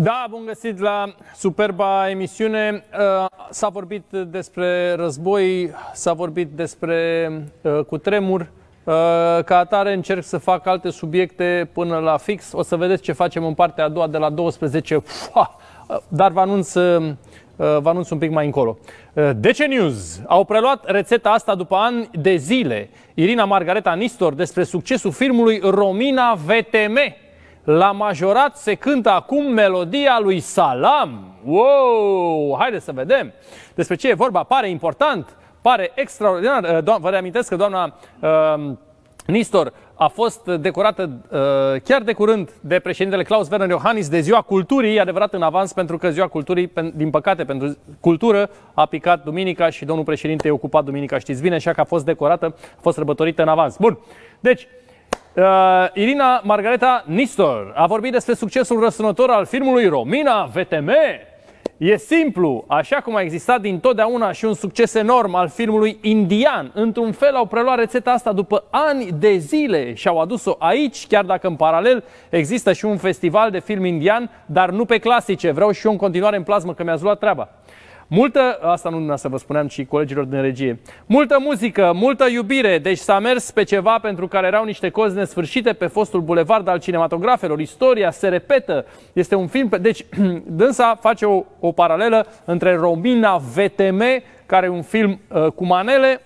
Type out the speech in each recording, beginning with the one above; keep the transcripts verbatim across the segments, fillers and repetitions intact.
Da, bun găsit la superba emisiune. S-a vorbit despre război, s-a vorbit despre cutremur. Ca atare încerc să fac alte subiecte până la fix. O să vedeți ce facem în partea a doua de la douăsprezece. Dar vă anunț, vă anunț un pic mai încolo. D C News au preluat rețeta asta după ani de zile. Irina Margareta Nistor despre succesul filmului Romina V T M. La majorat se cântă acum melodia lui Salam. Wow! Haideți să vedem despre ce e vorba. Pare important, pare extraordinar. Vă reamintesc că doamna uh, Nistor a fost decorată uh, chiar de curând de președintele Klaus Werner Iohannis de Ziua Culturii, adevărat în avans, pentru că Ziua Culturii, din păcate, pentru cultură a picat duminica și domnul președinte e ocupat duminica, știți bine, așa că a fost decorată, a fost sărbătorită în avans. Bun, deci Uh, Irina Margareta Nistor a vorbit despre succesul răsunător al filmului Romina V T M. E simplu, așa cum a existat dintotdeauna și un succes enorm al filmului indian. Într-un fel au preluat rețeta asta după ani de zile și au adus-o aici, chiar dacă în paralel există și un festival de film indian, dar nu pe clasice. Vreau și eu în continuare în plasmă, că mi-ați luat treaba. Multă, asta nu să vă spuneam, ci colegilor din regie, multă muzică, multă iubire, deci s-a mers pe ceva pentru care erau niște cozi nesfârșite pe fostul bulevard al cinematografelor. Istoria se repetă, este un film, pe... deci dânsa face o, o paralelă între Romina V T M, care e un film uh, cu manele,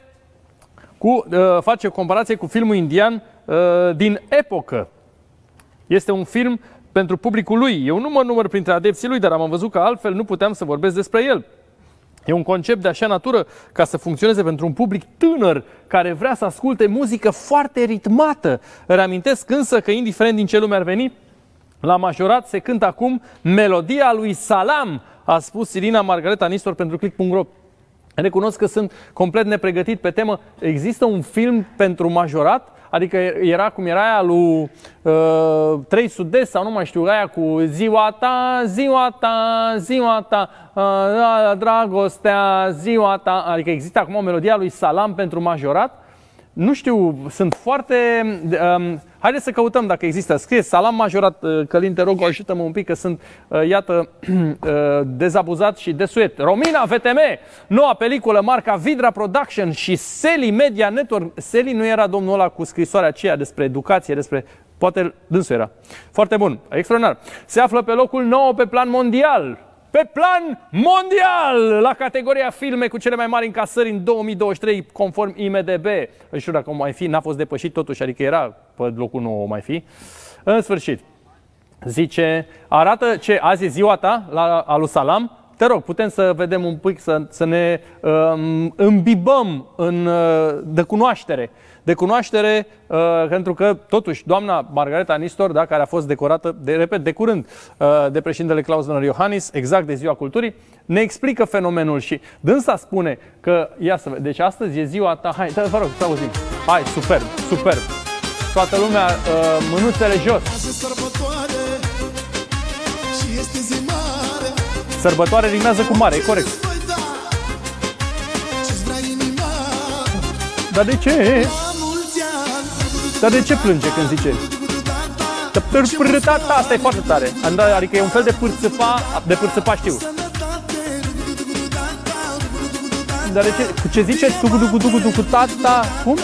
cu, uh, face o comparație cu filmul indian uh, din epocă. Este un film pentru publicul lui. Eu nu mă număr printre adepții lui, dar am văzut că altfel nu puteam să vorbesc despre el. E un concept de așa natură ca să funcționeze pentru un public tânăr care vrea să asculte muzică foarte ritmată. Reamintesc însă că, indiferent din ce lume ar veni, la majorat se cântă acum melodia lui Salam, a spus Irina Margareta Nistor pentru click punct ro. Recunosc că sunt complet nepregătit pe temă. Există un film pentru majorat? Adică era cum era aia lui uh, trei Sud-Est sau nu mai știu, aia cu ziua ta, ziua ta, ziua ta, uh, dragostea, ziua ta. Adică există acum o melodie a lui Salam pentru majorat? Nu știu, sunt foarte... Um, haideți să căutăm dacă există. Scrie Salam majorat. Călin, te rog, ajută-mă un pic că sunt, uh, iată, uh, dezabuzat și desuet. Romina V T M, noua peliculă, marca Vidra Production și Seli Media Network. Seli nu era domnul ăla cu scrisoarea aceea despre educație, despre... Poate dânsul era. Foarte bun, extraordinar. Se află pe locul nouă pe plan mondial. Pe plan mondial, la categoria filme cu cele mai mari încasări în două mii douăzeci și trei, conform I M D B. Nu știu dacă o mai fi, n-a fost depășit totuși, adică era pe locul nouă o mai fi. În sfârșit, zice, arată ce, azi e ziua ta, la, a lui Salam. Te rog, putem să vedem un pic, să, să ne um, îmbibăm în, uh, de cunoaștere. De cunoaștere, uh, pentru că, totuși, doamna Margareta Nistor, da, care a fost decorată, de, repet, de curând, uh, de președintele Klaus Werner Iohannis, exact de Ziua Culturii, ne explică fenomenul și dânsa spune că, ia să vedem, deci astăzi e ziua ta, hai, vă rog, să auzim. Hai, superb, superb. Toată lumea, uh, mânuțele jos. Sărbătoare rimează cu mare, e corect. Dar de ce? Dar de ce plânge când zice? Asta e foarte tare. Adică e un fel de pârțăpa, de pârțăpa știu. Dar de ce? Cu ce zice? Tata. Cum?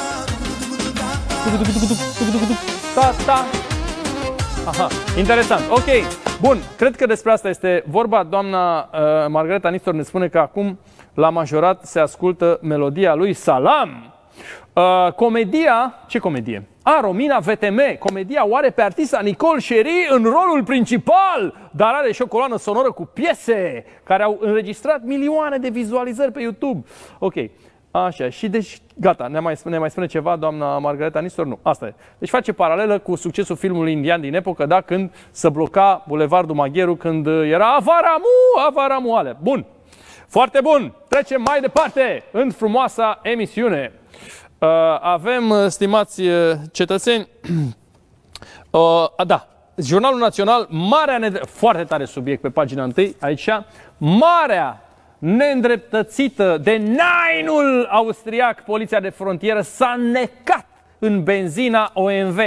Tata. Aha, interesant. Ok. Bun, cred că despre asta este vorba. Doamna uh, Margareta Nistor ne spune că acum la majorat se ascultă melodia lui Salam. Uh, comedia, ce comedie? A, Romina V T M, comedia o are pe artista Nicole Cherie în rolul principal, dar are și o coloană sonoră cu piese care au înregistrat milioane de vizualizări pe YouTube. Ok, așa, și deci, gata, ne mai, ne mai spune ceva doamna Margareta Nistor? Nu, asta e. Deci face paralelă cu succesul filmului indian din epocă, da, când se bloca Bulevardul Magheru, când era Avaramu, Avaramu alea. Bun, foarte bun, trecem mai departe în frumoasa emisiune. Uh, avem, stimați cetățeni, uh, da, Jurnalul Național, marea nedre... foarte tare subiect pe pagina întâi, aici, marea neîndreptățită de Nine-ul austriac, poliția de frontieră s-a necat în benzina O M V.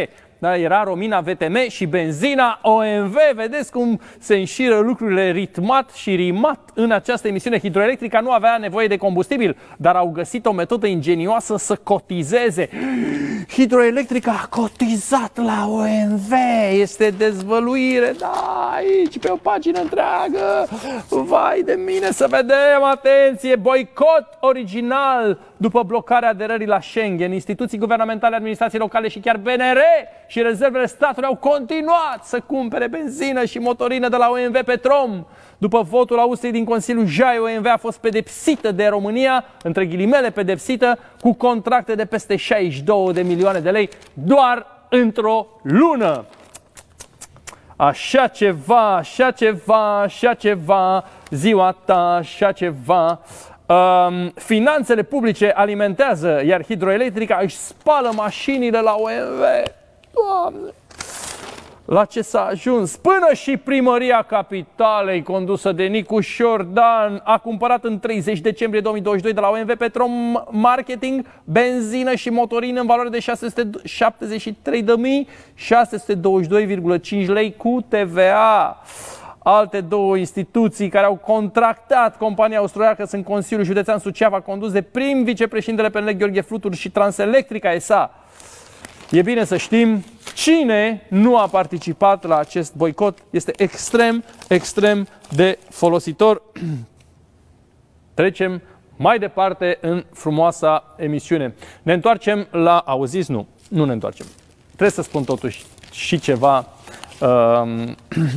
Da? Era Romina V T M și benzina O M V. Vedeți cum se înșiră lucrurile ritmat și rimat în această emisiune. Hidroelectrica nu avea nevoie de combustibil, dar au găsit o metodă ingenioasă să cotizeze. Hidroelectrica a cotizat la O M V. Este dezvăluire, da, aici pe o pagină întreagă. Vai de mine, să vedem, atenție, boicot original după blocarea aderării la Schengen. Instituții guvernamentale, administrații locale și chiar B N R și rezervele statului au continuat să cumpere benzină și motorină de la O M V Petrom. După votul Austriei din Consiliul Jai, O M V a fost pedepsită de România, între ghilimele pedepsită, cu contracte de peste șaizeci și două de milioane de lei doar într-o lună. Așa ceva, așa ceva, așa ceva, ziua ta, așa ceva. Um, finanțele publice alimentează, iar hidroelectrica își spală mașinile la O M V. Doamne! La ce s-a ajuns? Până și primăria capitalei, condusă de Nicu Șordan, a cumpărat în treizeci decembrie două mii douăzeci și doi de la O M V Petrom Marketing benzină și motorină în valoare de șase sute șaptezeci și trei de mii șase sute douăzeci și doi virgulă cinci lei cu T V A. Alte două instituții care au contractat compania austriacă sunt Consiliul Județean Suceava, condus de prim vicepreședintele P N L Gheorghe Flutur, și Transelectrica S A. E bine să știm cine nu a participat la acest boicot. Este extrem, extrem de folositor. Trecem mai departe în frumoasa emisiune. Ne întoarcem la... Auziți? Nu. Nu ne întoarcem. Trebuie să spun totuși și ceva uh,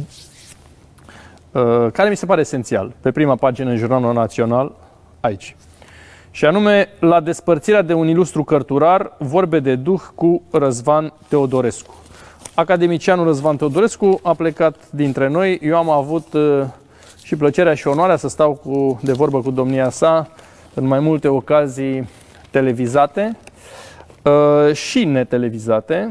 uh, care mi se pare esențial. Pe prima pagină în Jurnalul Național, aici. Și anume, la despărțirea de un ilustru cărturar, vorbe de duh cu Răzvan Teodorescu. Academicianul Răzvan Teodorescu a plecat dintre noi. Eu am avut uh, și plăcerea și onoarea să stau cu, de vorbă cu domnia sa în mai multe ocazii televizate uh, și netelevizate.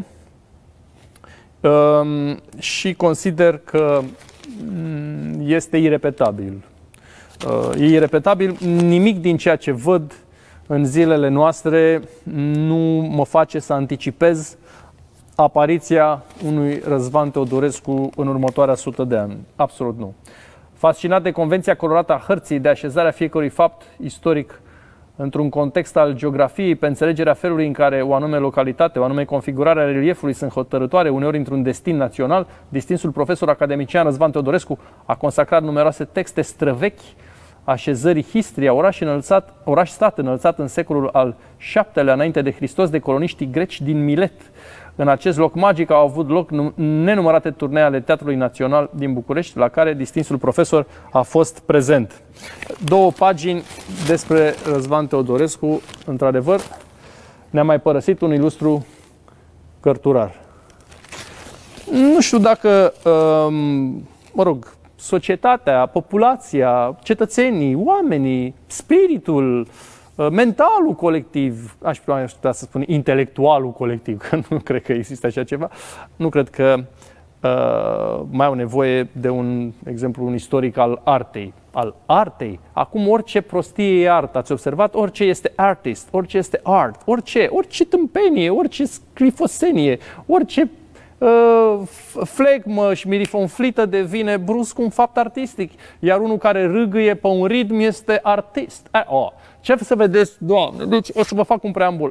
Uh, și consider că este irepetabil. Uh, e irepetabil. Nimic din ceea ce văd în zilele noastre nu mă face să anticipez apariția unui Răzvan Teodorescu în următoarea sută de ani. Absolut nu. Fascinat de convenția colorată a hărții, de așezarea fiecărui fapt istoric într-un context al geografiei, pe înțelegerea felului în care o anume localitate, o anume configurare a reliefului sunt hotărătoare, uneori într-un destin național, distinsul profesor academician Răzvan Teodorescu a consacrat numeroase texte străvechi așezării Histria, oraș, înălțat, oraș stat înălțat în secolul al șaptelea înainte de Hristos de coloniștii greci din Milet. În acest loc magic au avut loc nenumărate turnee ale Teatrului Național din București, la care distinsul profesor a fost prezent. Două pagini despre Răzvan Teodorescu. Într-adevăr, ne-a mai părăsit un ilustru cărturar. Nu știu dacă, mă rog, societatea, populația, cetățenii, oamenii, spiritul, mentalul colectiv, aș putea să spun intelectualul colectiv, că nu cred că există așa ceva, nu cred că uh, mai au nevoie de un exemplu, un istoric al artei. Al artei. Acum orice prostie e art. Ați observat? Orice este artist, orice este art, orice, orice tâmpenie, orice sclifosenie, orice uh, flegmă și mirifonflită devine brusc un fapt artistic. Iar unul care râgâie pe un ritm este artist. Uh, oh. Ce să vedeți, Doamne? Deci o să vă fac un preambul.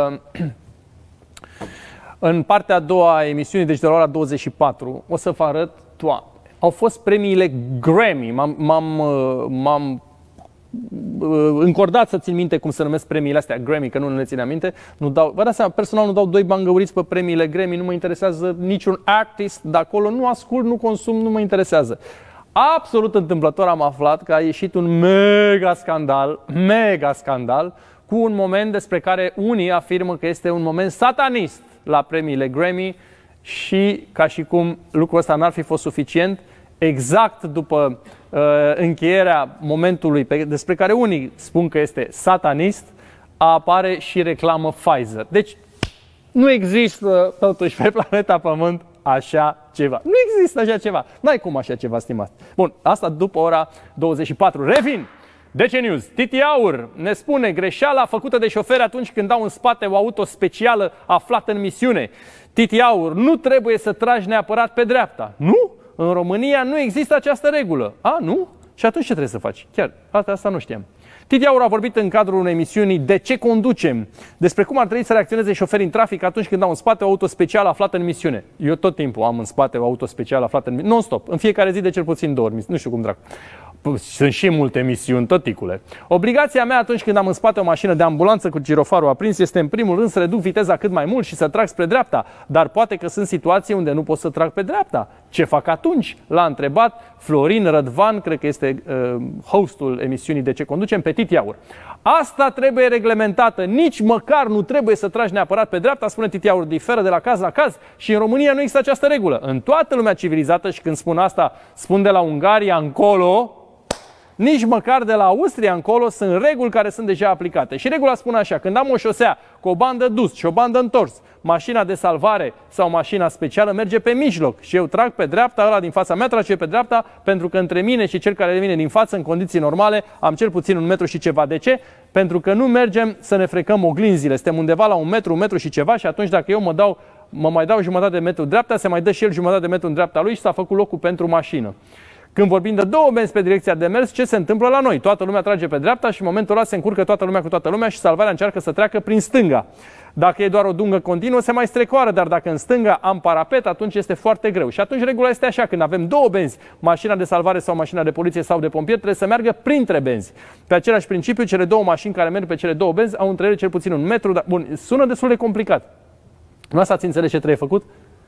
În partea a doua a emisiunii, deci de la ora douăzeci și patru, o să vă arăt toate. Au fost premiile Grammy. M-am încordat să țin minte cum se numesc premiile astea, Grammy, că nu le țin aminte. Nu dau, vă dați seama, personal nu dau doi bani găuriți pe premiile Grammy, nu mă interesează niciun artist de acolo, nu ascult, nu consum, nu mă interesează. Absolut întâmplător am aflat că a ieșit un mega scandal, mega scandal, cu un moment despre care unii afirmă că este un moment satanist la premiile Grammy și ca și cum lucrul ăsta n-ar fi fost suficient, exact după uh, încheierea momentului pe, despre care unii spun că este satanist, apare și reclamă Pfizer. Deci nu există totuși pe planeta Pământ așa ceva. Nu există așa ceva. N-ai cum așa ceva, stimați. Bun, asta după ora douăzeci și patru. Revin! D C News. Titi Aur ne spune greșeala făcută de șoferi atunci când dau în spate o auto specială aflată în misiune. Titi Aur, nu trebuie să tragi neapărat pe dreapta. Nu? În România nu există această regulă. A, nu? Și atunci ce trebuie să faci? Chiar, asta, asta nu știam. Titi Aur a vorbit în cadrul unei emisiuni De ce conducem? Despre cum ar trebui să reacționeze șoferii în trafic atunci când au în spate o auto specială aflată în misiune. Eu tot timpul am în spate o auto specială aflată în misiune. Non-stop. În fiecare zi de cel puțin două ori. Nu știu cum dracu. Sunt și multe misiuni, tăticule. Obligația mea atunci când am în spate o mașină de ambulanță cu girofarul aprins este în primul rând să reduc viteza cât mai mult și să trag spre dreapta. Dar poate că sunt situații unde nu pot să trag pe dreapta. Ce fac atunci? L-a întrebat Florin Rădvan, cred că este uh, hostul emisiunii De ce conducem, pe Titi Aur. Asta trebuie reglementată. Nici măcar nu trebuie să tragi neapărat pe dreapta, spune Titi Aur, diferă de la caz la caz și în România nu există această regulă. În toată lumea civilizată, și când spun asta, spun de la Ungaria încolo, nici măcar de la Austria încolo sunt reguli care sunt deja aplicate. Și regula spune așa, când am o șosea cu o bandă dus și o bandă întors, mașina de salvare sau mașina specială merge pe mijloc și eu trag pe dreapta, ăla din fața mea trage pe dreapta, pentru că între mine și cel care vine din față, în condiții normale, am cel puțin un metru și ceva. De ce? Pentru că nu mergem să ne frecăm oglinzile. Suntem undeva la un metru, un metru și ceva și atunci dacă eu mă dau, mă mai dau jumătate de metru dreapta, se mai dă și el jumătate de metru în dreapta lui și s-a făcut locul pentru mașină. Când vorbim de două benzi pe direcția de mers, ce se întâmplă la noi? Toată lumea trage pe dreapta și în momentul ăla se încurcă toată lumea cu toată lumea și salvarea încearcă să treacă prin stânga. Dacă e doar o dungă continuă, se mai strecoară, dar dacă în stânga am parapet, atunci este foarte greu. Și atunci regula este așa, când avem două benzi, mașina de salvare sau mașina de poliție sau de pompieri, trebuie să meargă printre benzi. Pe același principiu, cele două mașini care merg pe cele două benzi au între ele cel puțin un metru, dar bun, sună destul de complicat. Nu asta ați înțeles ce trebuie făcut?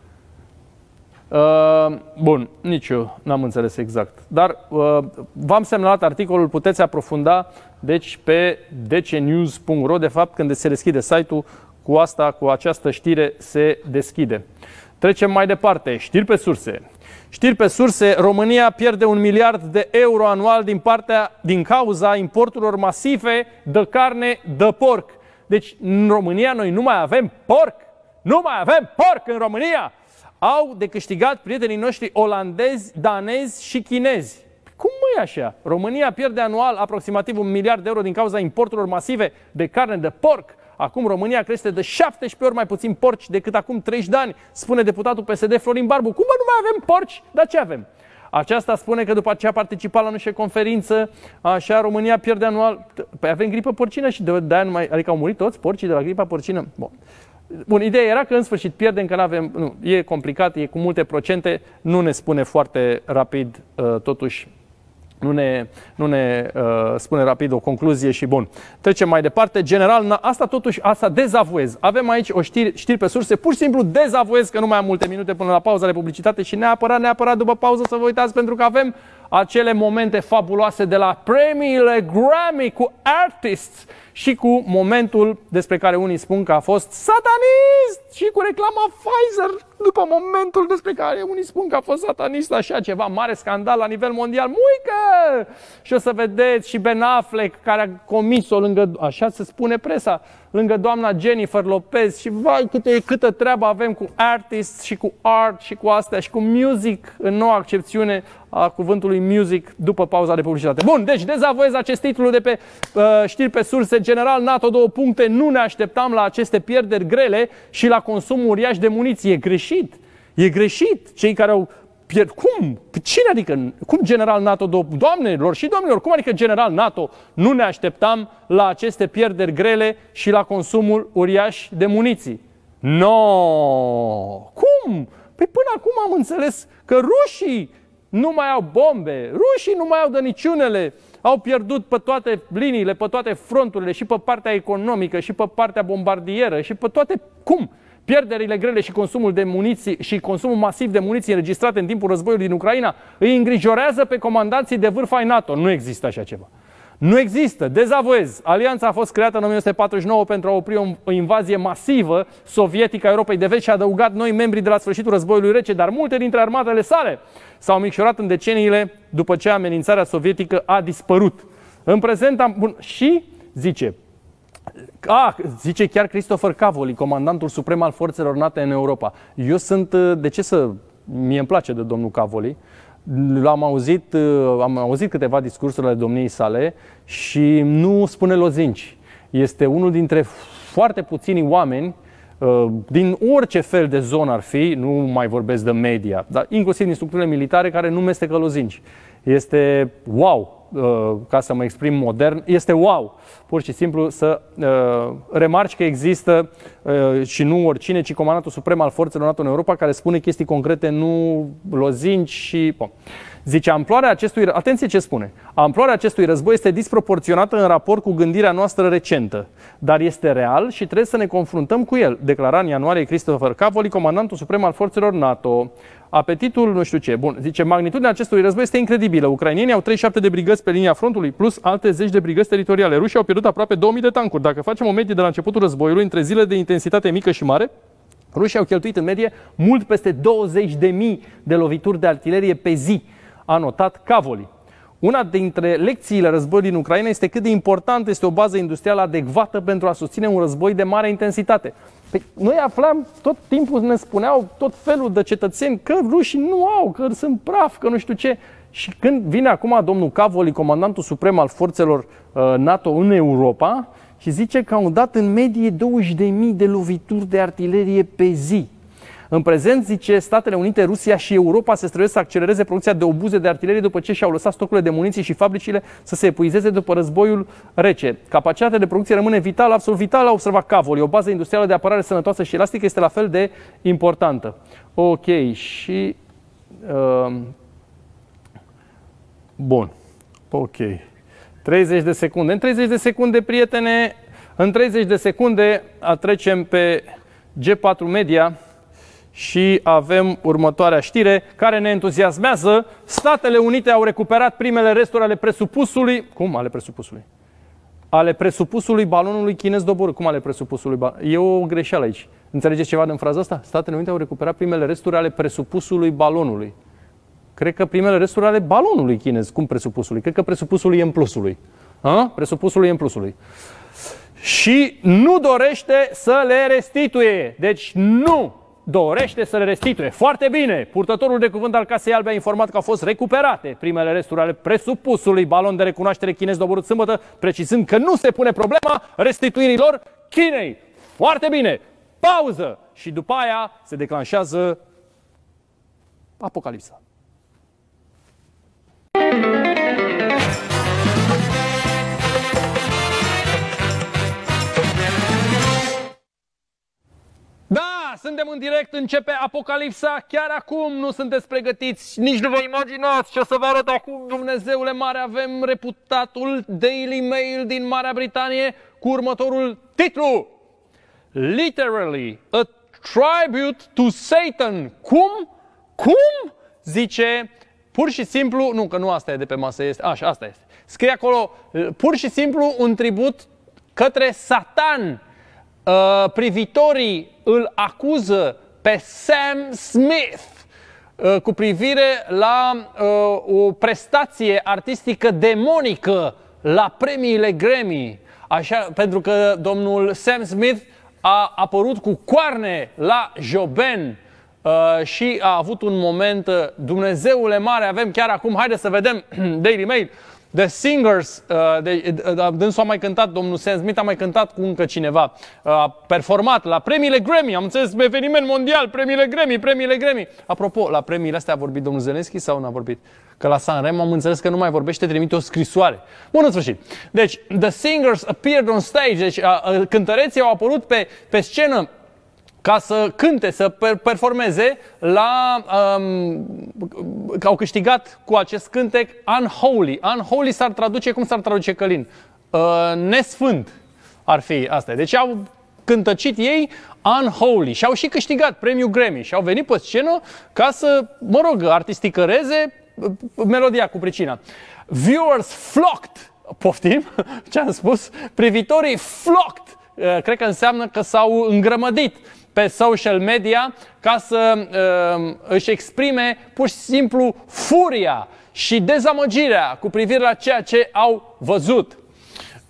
Uh, bun, nici eu n-am înțeles exact. Dar uh, v-am semnalat articolul, puteți aprofunda, deci pe d c news punct r o, de fapt, când se deschide site-ul, cu asta, cu această știre se deschide. Trecem mai departe. Știri pe surse. Știri pe surse, România pierde un miliard de euro anual din, partea, din cauza importurilor masive de carne de porc. Deci, în România noi nu mai avem porc. Nu mai avem porc în România! Au de câștigat prietenii noștri olandezi, danezi și chinezi. Cum mă e așa? România pierde anual aproximativ un miliard de euro din cauza importurilor masive de carne de porc. Acum România crește de șaptesprezece ori mai puțin porci decât acum treizeci de ani, spune deputatul P S D Florin Barbu. Cum mă, nu mai avem porci? Dar ce avem? Aceasta spune că după ce a participat la nu știu conferință, așa, România pierde anual... Păi avem gripă porcină și de, de ani mai... Adică au murit toți porcii de la gripa porcină? Bun. Bun, ideea era că în sfârșit pierdem, că nu avem, nu, e complicat, e cu multe procente, nu ne spune foarte rapid, uh, totuși, nu ne, nu ne uh, spune rapid o concluzie și bun. Trecem mai departe, general, asta totuși, asta dezavuez. Avem aici o știri, știri pe surse, pur și simplu dezavuez că nu mai am multe minute până la pauza de publicitate și neapărat, neapărat după pauză să vă uitați pentru că avem acele momente fabuloase de la premiile Grammy cu Artists și cu momentul despre care unii spun că a fost satanist și cu reclama Pfizer după momentul despre care unii spun că a fost satanist, așa ceva, mare scandal la nivel mondial, muică! Și o să vedeți și Ben Affleck care a comis-o lângă, așa se spune presa, lângă doamna Jennifer Lopez și vai câte, câtă treabă avem cu Artists și cu art și cu astea și cu music în noua accepțiune a cuvântului music după pauza de publicitate. Bun, deci dezavuez acest titlu de pe uh, știri pe surse. General NATO, două puncte, nu ne așteptam la aceste pierderi grele și la consumul uriaș de muniție. E greșit, e greșit. Cei care au pierd... Cum? Cine adică? Cum general NATO, două... Doamnelor și domnilor, cum adică general NATO nu ne așteptam la aceste pierderi grele și la consumul uriaș de muniții? No! Cum? Păi până acum am înțeles că rușii nu mai au bombe, rușii nu mai au de niciunele, au pierdut pe toate liniile, pe toate fronturile, și pe partea economică, și pe partea bombardieră, și pe toate... Cum? Pierderile grele și consumul de muniții și consumul masiv de muniții înregistrate în timpul războiului din Ucraina îi îngrijorează pe comandanții de vârf ai NATO. Nu există așa ceva. Nu există. Dezavuez. Alianța a fost creată în o mie nouă sute patruzeci și nouă pentru a opri o invazie masivă sovietică a Europei de Vest și a adăugat noi membri de la sfârșitul războiului rece, dar multe dintre armatele sale s-au micșorat în deceniile după ce amenințarea sovietică a dispărut. În prezent am... Bun, și zice... A, zice chiar Christopher Cavoli, comandantul suprem al forțelor NATO în Europa. Eu sunt... De ce să... Mie îmi place de domnul Cavoli. L-am auzit, am auzit câteva discursuri ale domniei sale și nu spune lozinci. Este unul dintre foarte puțini oameni din orice fel de zonă ar fi, nu mai vorbesc de media, dar inclusiv din structurile militare care nu mestecă lozinci. Este wow, ca să mă exprim modern, este wow, pur și simplu să uh, remarci că există uh, și nu oricine, ci Comandantul Suprem al Forțelor NATO în Europa, care spune chestii concrete, nu lozinci și... Bun. Zice, amploarea acestui... Atenție ce spune. Amploarea acestui război este disproporționată în raport cu gândirea noastră recentă, dar este real și trebuie să ne confruntăm cu el, declara în ianuarie Christopher Cavoli, Comandantul Suprem al Forțelor NATO. Apetitul, nu știu ce. Bun, zice, magnitudinea acestui război este incredibilă. Ucrainienii au treizeci și șapte de brigăzi pe linia frontului, plus alte zeci de brigăzi teritoriale. Rușii au pierdut aproape două mii de tancuri. Dacă facem o medie de la începutul războiului, între zile de intensitate mică și mare, rușii au cheltuit în medie mult peste douăzeci de mii de lovituri de artilerie pe zi, a notat Cavoli. Una dintre lecțiile războiului din Ucraina este cât de important este o bază industrială adecvată pentru a susține un război de mare intensitate. Păi, noi aflam, tot timpul ne spuneau tot felul de cetățeni că rușii nu au, că sunt praf, că nu știu ce. Și când vine acum domnul Cavoli, Comandantul Suprem al Forțelor uh, NATO în Europa, și zice că au dat în medie douăzeci de mii de lovituri de artilerie pe zi. În prezent, zice, Statele Unite, Rusia și Europa se străduiesc să accelereze producția de obuze de artilerie după ce și-au lăsat stocurile de muniții și fabricile să se epuizeze după războiul rece. Capacitatea de producție rămâne vitală, absolut vitală, a observat Cavoli. O bază industrială de apărare sănătoasă și elastică este la fel de importantă. Ok, și... Uh, bun. Ok. treizeci de secunde. În treizeci de secunde, prietene, în treizeci de secunde trecem pe G patru Media și avem următoarea știre care ne entuziasmează. Statele Unite au recuperat primele resturi ale presupusului... Cum ale presupusului? Ale presupusului balonului chinez doborât. Cum ale presupusului balonului? E o greșeală aici. Înțelegeți ceva din fraza asta? Statele Unite au recuperat primele resturi ale presupusului balonului. Cred că primele resturi ale balonului chinez. Cum presupusului? Cred că presupusul e în plusului. Ha? Presupusul e în plusului. Și nu dorește să le restituie. Deci nu dorește să le restituie. Foarte bine! Purtătorul de cuvânt al Casei Albe a informat că au fost recuperate primele resturi ale presupusului balon de recunoaștere chinez doborât sâmbătă, precizând că nu se pune problema restituirilor Chinei. Foarte bine! Pauză! Și după aia se declanșează apocalipsa. Da, suntem în direct, începe apocalipsa chiar acum, nu sunteți pregătiți, nici nu vă imaginați ce o să vă arăt acum, Dumnezeule mare. Avem reputatul Daily Mail din Marea Britanie cu următorul titlu: Literally a tribute to Satan. Cum? Cum? Zice, pur și simplu, nu, că nu asta e de pe masă, este, așa, asta este. Scrie acolo, pur și simplu un tribut către Satan. Uh, privitorii îl acuză pe Sam Smith uh, cu privire la uh, o prestație artistică demonică la premiile Grammy. Așa, pentru că domnul Sam Smith a apărut cu coarne la Joben uh, și a avut un moment, uh, Dumnezeule mare, avem chiar acum, haideți să vedem Daily Mail. The Singers, uh, de, uh, dânsul a mai cântat, domnul Sam Smith a mai cântat cu încă cineva, uh, a performat la premiile Grammy, am înțeles, eveniment mondial, premiile Grammy, premiile Grammy. Apropo, la premiile astea a vorbit domnul Zelensky sau n-a vorbit? Că la Sanremo am înțeles că nu mai vorbește, trimite o scrisoare. Bun, în sfârșit. Deci, The Singers appeared on stage, deci uh, uh, cântăreții au apărut pe, pe scenă ca să cânte, să performeze la... Um, că au câștigat cu acest cântec Unholy. Unholy s-ar traduce, cum s-ar traduce, Călin? Uh, nesfânt ar fi asta. Deci au cântăcit ei Unholy și au și câștigat premiul Grammy și au venit pe scenă ca să, mă rog, artisticăreze melodia cu pricina. Viewers flocked, poftim, ce am spus? Privitorii flocked, uh, cred că înseamnă că s-au îngrămădit pe social media ca să uh, își exprime pur și simplu furia și dezamăgirea cu privire la ceea ce au văzut.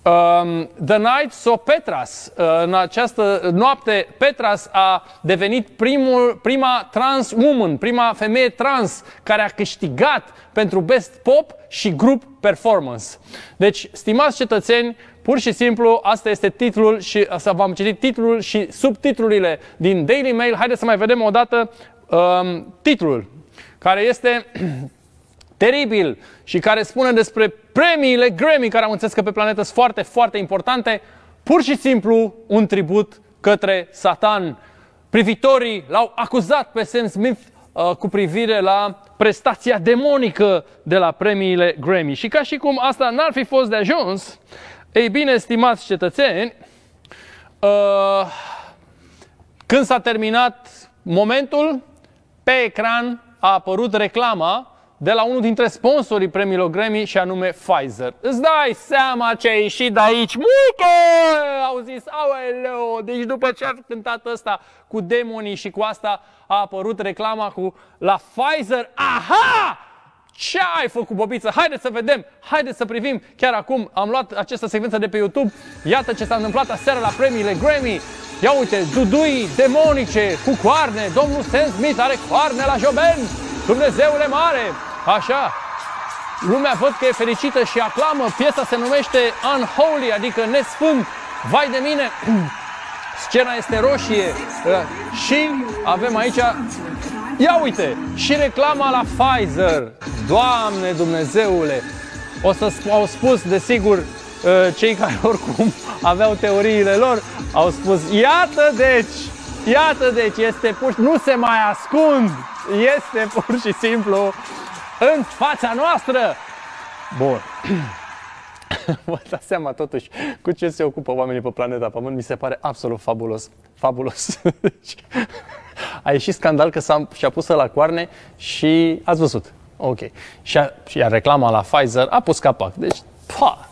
Um, The Night saw Petras. Uh, în această noapte, Petras a devenit primul, prima trans woman, prima femeie trans care a câștigat pentru Best Pop și Group Performance. Deci, stimați cetățeni, pur și simplu, asta este titlul și să v-am citit titlul și subtitlurile din Daily Mail. Haideți să mai vedem o dată um, titlul, care este teribil și care spune despre premiile Grammy, care am înțeles că pe planetă sunt foarte, foarte importante. Pur și simplu un tribut către Satan. Privitorii l-au acuzat pe Sam Smith uh, cu privire la prestația demonică de la premiile Grammy. Și ca și cum asta n-ar fi fost de ajuns, ei bine, stimați cetățeni, uh, când s-a terminat momentul, pe ecran a apărut reclama de la unul dintre sponsorii premiilor Grammy și anume Pfizer. Îți dai seama ce a ieșit de aici? Muică! Au zis, aoleu, deci după ce a cântat ăsta cu demonii și cu asta a apărut reclama cu la Pfizer. Aha! Ce ai făcut, Bobiță? Haideți să vedem, haideți să privim. Chiar acum am luat această secvență de pe YouTube. Iată ce s-a întâmplat aseară la premiile Grammy. Ia uite, dudui demonice cu coarne. Domnul Sam Smith are coarne la joben. Dumnezeule mare! Așa. Lumea văd că e fericită și aclamă. Piesa se numește Unholy, adică nesfânt. Vai de mine! Scena este roșie. Și avem aici... Ia uite! Și reclama la Pfizer. Doamne Dumnezeule! O să au spus, desigur, cei care oricum aveau teoriile lor, au spus, iată deci! Iată deci, este pur și... Nu se mai ascund! Este pur și simplu în fața noastră! Bun. Vă dați seama totuși cu ce se ocupă oamenii pe planeta Pământ. Mi se pare absolut fabulos. Fabulos. Deci, a ieșit scandal că s-a, și-a pus la coarne și ați văzut. Ok. Și, a, și a reclama la Pfizer a pus capac. Deci, pa!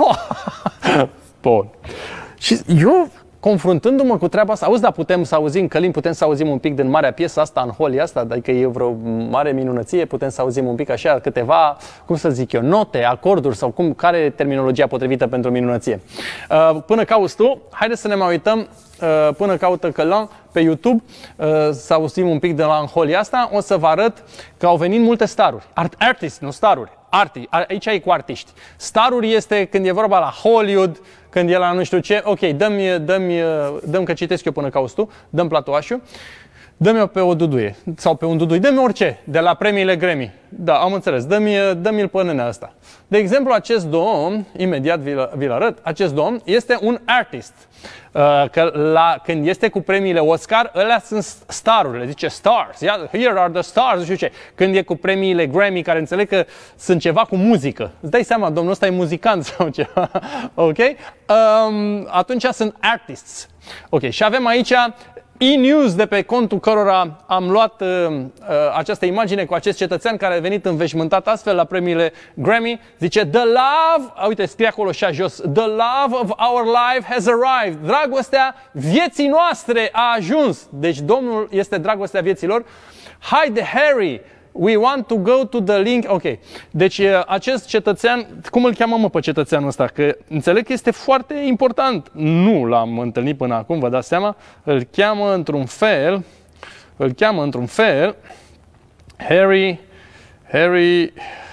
Bun. Și eu... confruntându-mă cu treaba asta, auzi, da, putem să auzim, Călin, putem să auzim un pic din marea piesă asta, Unholy asta, adică e vreo mare minunăție, putem să auzim un pic așa câteva, cum să zic eu, note, acorduri sau cum, care e terminologia potrivită pentru minunăție. Uh, până cauți tu, haideți să ne mai uităm, uh, până caută Călin pe YouTube, uh, să auzim un pic de la Unholy asta, o să vă arăt că au venit multe staruri, Art, artists, nu staruri, arti, aici e cu artiști. Staruri este când e vorba la Hollywood, când e la nu știu ce, ok, dă-mi, dă-mi, dă-mi că citesc eu până cauți tu, dă-mi platoașul, dă-mi pe o duduie sau pe un dudui, dă-mi orice, de la premiile Grammy. Da, am înțeles, dă-mi, dă-mi-l pe nenea ăsta. De exemplu, acest domn, imediat vi-l, vi-l arăt, acest domn este un artist. Că la, când este cu premiile Oscar, ălea sunt starurile, zice stars, yeah? Here are the stars, nu știu ce. Când e cu premiile Grammy, care înțeleg că sunt ceva cu muzică. Îți dai seama, domnul ăsta e muzicant sau ceva, ok? Um, atunci sunt artists. Ok, și avem aici E-News, de pe contul cărora am luat uh, uh, această imagine cu acest cetățean care a venit înveșmântat astfel la premiile Grammy. Zice, the love, uite, scrie acolo și jos, the love of our life has arrived. Dragostea vieții noastre a ajuns. Deci Domnul este dragostea vieților. Haide, Harry, we want to go to the link. Ok, deci acest cetățean, cum îl cheamă mă pe cetățeanul ăsta? Că înțeleg că este foarte important. Nu l-am întâlnit până acum, vă dați seama. Îl cheamă într-un fel, îl cheamă într-un fel, Harry, Harry,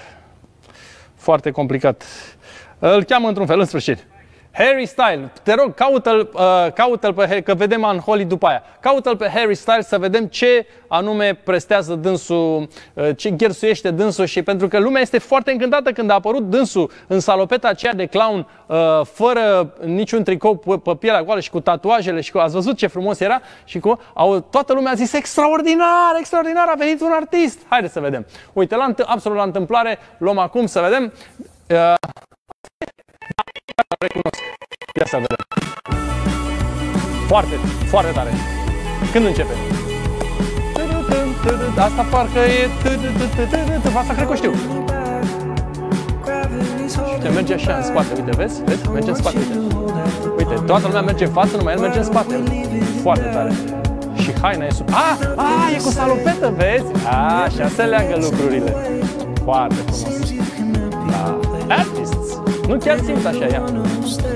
foarte complicat. Îl cheamă într-un fel, în sfârșit. Harry Styles, te rog, caută-l, uh, caută-l pe, că vedem Unholy după aia. Caută-l pe Harry Styles să vedem ce anume prestează dânsul, uh, ce ghersuiește dânsul și pentru că lumea este foarte încântată când a apărut dânsul în salopeta aceea de clown, uh, fără niciun tricou pe, pe pielea goală și cu tatuajele și cu, ați văzut ce frumos era și cu, au, toată lumea a zis extraordinar, extraordinar, a venit un artist. Haideți să vedem. Uite, la, absolut la întâmplare, luăm acum să vedem. Uh, recunosc. Ia să vedem. Foarte, foarte tare. Când începe? Asta parcă e... Asta cred că știu. Și te merge așa în spate. Uite, vezi? Vezi? Merge în spate. Uite, uite toată lumea merge în față, numai el merge în spate. Foarte tare. Și haina e sub... Ah! Ah! E cu salopetă, vezi? Ah, așa se leagă lucrurile. Foarte frumos. Ah. Artists. Nu chiar simt așa, ia.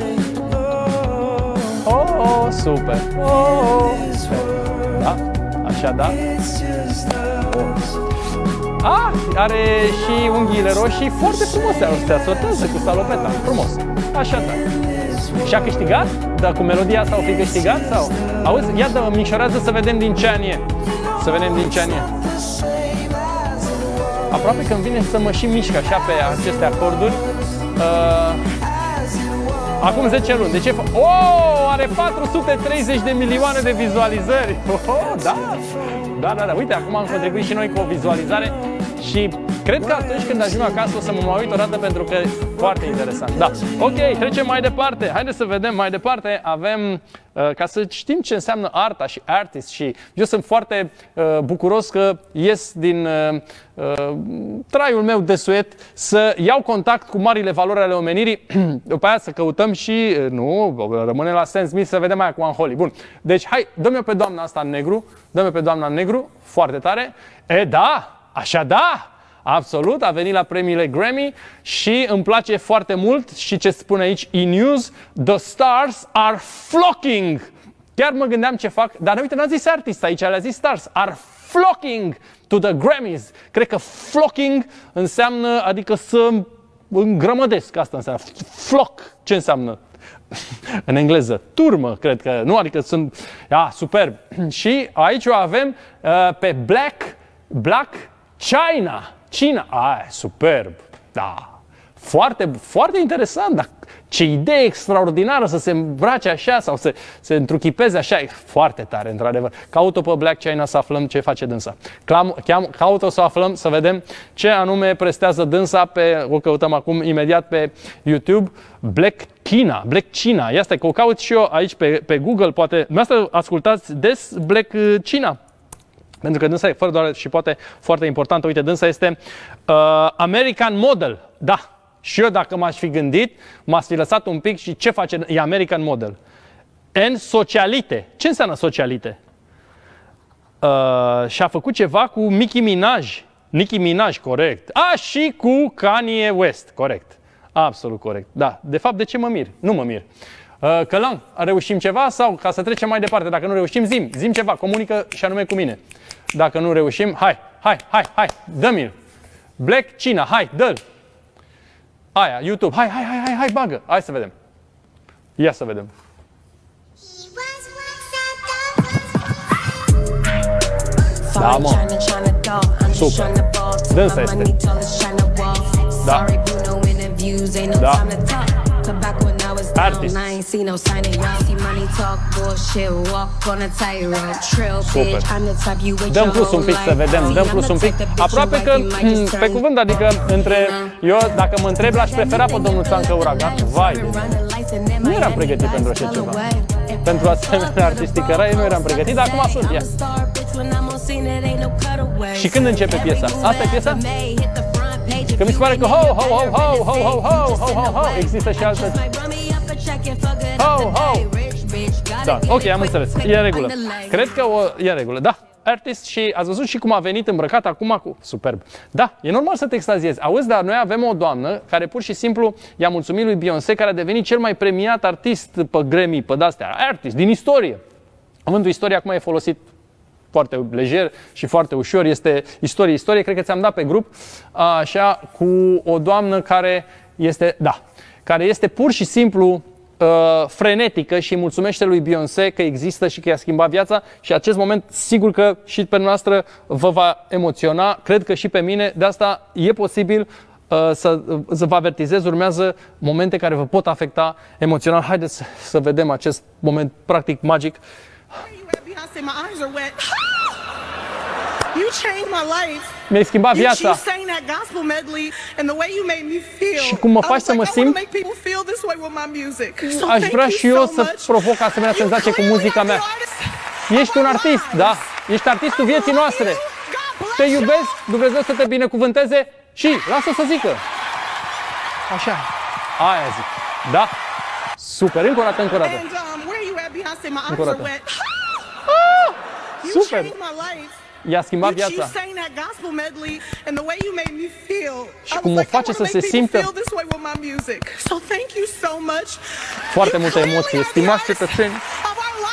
super. Oh, da, așa, da. Ah, are și unghiile roșii foarte frumoase, se asortează cu salopeta, frumos. Așa, da. Și a câștigat? Da, cu melodia asta o fi câștigat? Sau? Auzi, ia dă, micșorează să vedem din ce an e. Să vedem din ce an e. Aproape că îmi vine să mă și mișc așa pe aceste acorduri. Uh, acum zece luni. De ce? Oh, are patru sute treizeci de milioane de vizualizări. Oh, da. Da, da, da. Uite, acum am contribuit și noi cu o vizualizare și cred că atunci când ajung acasă o să mă mai uit o dată pentru că e foarte interesant. Da. Ok, trecem mai departe. Haideți să vedem mai departe. Avem, uh, ca să știm ce înseamnă arta și artist și eu sunt foarte uh, bucuros că ies din uh, uh, traiul meu de suet să iau contact cu marile valori ale omenirii, după aia să căutăm și, uh, nu, rămâne la Sam Smith să vedem mai cu Anholi. Bun, deci hai, dă-mi-o pe doamna asta în negru, dă-mi-o pe doamna în negru, foarte tare. E, da, așa da! Absolut, a venit la premiile Grammy și îmi place foarte mult și ce spune aici E-News, the stars are flocking. Chiar mă gândeam ce fac, dar uite, n-a zis artist aici, le-a zis stars, are flocking to the Grammys. Cred că flocking înseamnă, adică să îngrămădesc, asta înseamnă. Flock, ce înseamnă? În engleză, turmă, cred că, nu? Adică sunt, ah, superb. Și aici o avem uh, pe Black, Black China. China, ai, superb, da, foarte, foarte interesant, dar ce idee extraordinară să se îmbrace așa sau să se întruchipeze așa, e foarte tare, într-adevăr. Caut-o pe Black China să aflăm ce face dânsa. Caut-o să aflăm, să vedem ce anume prestează dânsa, pe, o căutăm acum imediat pe YouTube, Black China, Black China, ia stai, că o caut și eu aici pe, pe Google, poate, dumneavoastră ascultați des Black China? Pentru că dânsa e fără doar și poate foarte importantă. Uite, dânsa este uh, American Model. Da. Și eu dacă m-aș fi gândit, m-aș fi lăsat un pic și ce face? E American Model. În socialite. Ce înseamnă socialite? Uh, și a făcut ceva cu Nicki Minaj. Nicki Minaj, corect. A, și cu Kanye West, corect. Absolut corect. Da. De fapt, de ce mă mir? Nu mă mir. Uh, Călan, reușim ceva sau ca să trecem mai departe? Dacă nu reușim, zim, zim ceva, comunică și anume cu mine. Dacă nu reușim, hai, hai, hai, hai, dă-mi-l. Black China, hai, dă-l. Aia, YouTube, hai, hai, hai, hai, hai, bagă. Hai să vedem. Ia să vedem. Da, mă. Super. Dânsa este. Da. Da. Artist. Super. Dăm plus un pic să vedem, dăm plus un pic. Aproape că, pe cuvânt, adică între eu, dacă mă întreb, l-aș prefera pe domnul Țancă Uragan. Vai, nu eram pregătit pentru așa ceva. Pentru asemenea artistică, eu nu eram pregătit, dar acum sunt, ia. Și când începe piesa? Asta e piesa? Că mi se pare că ho, ho, ho, ho, ho, ho, ho, ho, ho, ho, există și altă... Ho, ho! Da, ok, am înțeles, e în regulă. Cred că o... e în regulă, da. Artist și ați văzut și cum a venit îmbrăcat acum cu... Superb. Da, e normal să te extaziezi. Auzi, dar noi avem o doamnă care pur și simplu i-a mulțumit lui Beyoncé, care a devenit cel mai premiat artist pe Grammy, pe de-astea. Artist, din istorie. Cuvântul istorie acum e folosit foarte lejer și foarte ușor, este istorie, istorie, cred că ți-am dat pe grup, așa, cu o doamnă care este, da, care este pur și simplu uh, frenetică și mulțumește lui Beyoncé că există și că i-a schimbat viața și acest moment, sigur că și pe noastră vă va emoționa, cred că și pe mine, de asta e posibil uh, să, să vă avertizez, urmează momente care vă pot afecta emoțional. Haideți să, să vedem acest moment practic magic. My eyes are wet. You changed my life. Mi-ai schimbat viața. You sang that gospel medley and the way you made me feel. Și cum mă faci să mă simt? Aș vrea și eu să provoc asemenea senzație cu muzica mea. Ești un artist, da? Ești artistul vieții noastre. Te iubesc, Dumnezeu să te binecuvânteze și lasă să zică. Așa. Aia zic. Da? Super, încă o dată, încă o dată. Încă o dată. Super! I-a schimbat viața. Și cum o face să se simtă foarte multă emoție. Stimați cetățeni,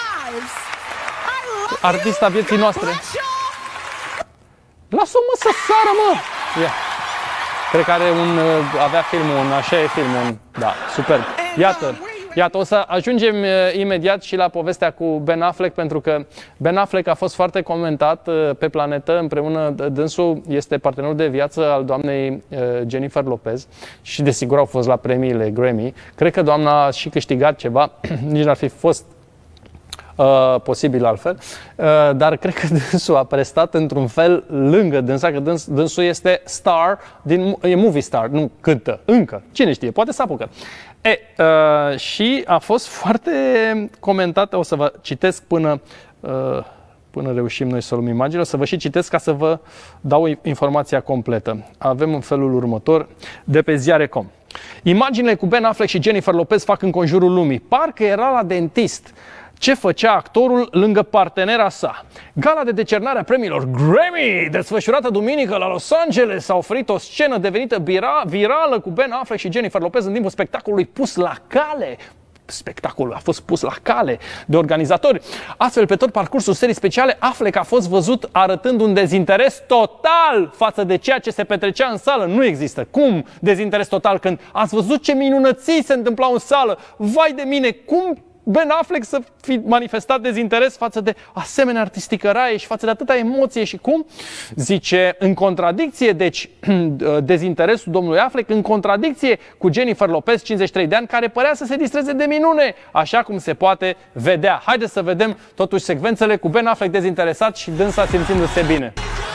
artista vieții noastre. Lasă-o, mă, să sară, mă! Ia. Cred că are un, avea filmul, un, așa e filmul, un, da, super. Iată, iată, o să ajungem imediat și la povestea cu Ben Affleck, pentru că Ben Affleck a fost foarte comentat pe planetă împreună, dânsul este partenerul de viață al doamnei Jennifer Lopez și desigur au fost la premiile Grammy. Cred că doamna a și câștigat ceva, nici n-ar fi fost Uh, posibil altfel, uh, dar cred că dânsul a prestat într-un fel lângă dânsa, că dâns, dânsul este star, din, e movie star, nu cântă, încă, cine știe, poate să apucă. E, uh, și a fost foarte comentată, o să vă citesc până, uh, până reușim noi să luăm imagine, o să vă și citesc ca să vă dau informația completă. Avem în felul următor, de pe ziare punct com. Imaginile cu Ben Affleck și Jennifer Lopez fac înconjurul lumii. Parcă era la dentist. Ce făcea actorul lângă partenera sa? Gala de decernare a premiilor Grammy, desfășurată duminică la Los Angeles, a oferit o scenă devenită virală cu Ben Affleck și Jennifer Lopez în timpul spectacolului pus la cale. Spectacolul a fost pus la cale de organizatori. Astfel, pe tot parcursul serii speciale, Affleck a fost văzut arătând un dezinteres total față de ceea ce se petrecea în sală. Nu există. Cum dezinteres total când ați văzut ce minunății se întâmplau în sală? Vai de mine, cum Ben Affleck să fi manifestat dezinteres față de asemenea artisticăraie și față de atâta emoție și cum? Zice, în contradicție, deci, dezinteresul domnului Affleck, în contradicție cu Jennifer Lopez, cincizeci și trei de ani, care părea să se distreze de minune, așa cum se poate vedea. Haideți să vedem totuși secvențele cu Ben Affleck dezinteresat și dânsa simțindu-se bine.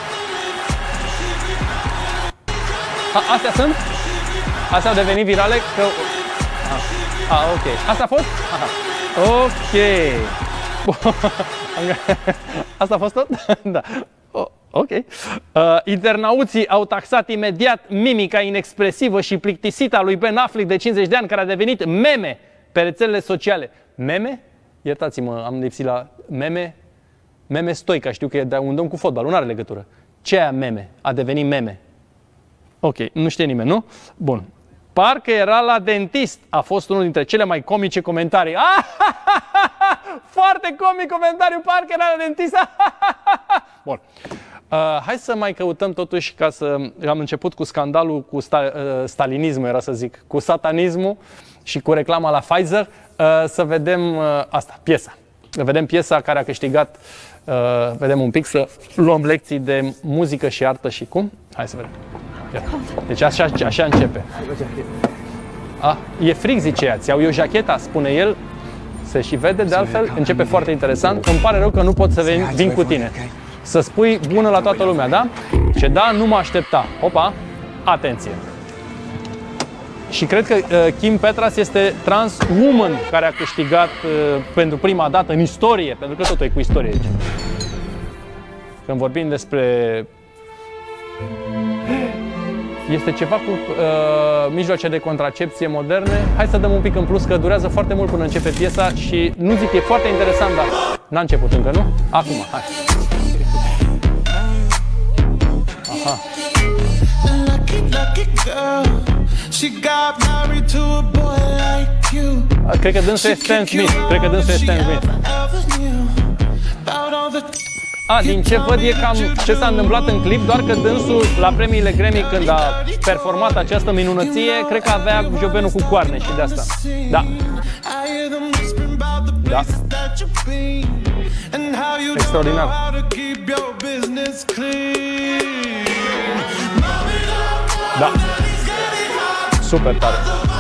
A, astea sunt? Astea au devenit virale? Că... A, a, ok. Asta a fost? Aha. Ok. Asta a fost tot? Da. Oh, ok. Uh, internauții au taxat imediat mimica inexpresivă și plictisită a lui Ben Affleck de cincizeci de ani, care a devenit meme pe rețelele sociale. Meme? Iertați-mă, am lipsit la meme. Meme Stoica, știu că e de un domn cu fotbal, nu are legătură. Ce aia meme? A devenit meme. Ok, nu știe nimeni, nu? Bun. Parcă era la dentist. A fost unul dintre cele mai comice comentarii. Ah, foarte comic comentariu, parcă era la dentist. Bun. Uh, hai să mai căutăm totuși, ca să... Am început cu scandalul cu sta, uh, stalinismul, era să zic, cu satanismul și cu reclama la Pfizer. Uh, să vedem uh, asta, piesa. Vedem piesa care a câștigat. Uh, vedem un pic, să luăm lecții de muzică și artă și cum. Hai să vedem. Deci așa, așa începe. A, e frig, zice ea. Ți-au eu jacheta, spune el. Se și vede, de altfel. Începe foarte interesant. Îmi pare rău că nu pot să vin, vin cu tine. Să spui bună la toată lumea, da? Ce da, nu mă aștepta. Opa, atenție. Și cred că uh, Kim Petras este trans woman care a câștigat uh, pentru prima dată în istorie, pentru că totul e cu istorie aici. Când vorbim despre... Este ceva cu uh, mijloace de contracepție moderne. Hai să dăm un pic în plus, că durează foarte mult până începe piesa și nu zic, e foarte interesant, dar n-a început încă, nu? Acum, hai. Aha. Cred că dânsul e Stan Smith. Cred că dânsul e Stan Smith. A, din ce văd e cam ce s-a întâmplat în clip, doar că dânsul la premiile Grammy, când a performat această minunăție, cred că avea jobenul cu coarne și de asta. Da. Da. Extraordinar. Da. Super tare.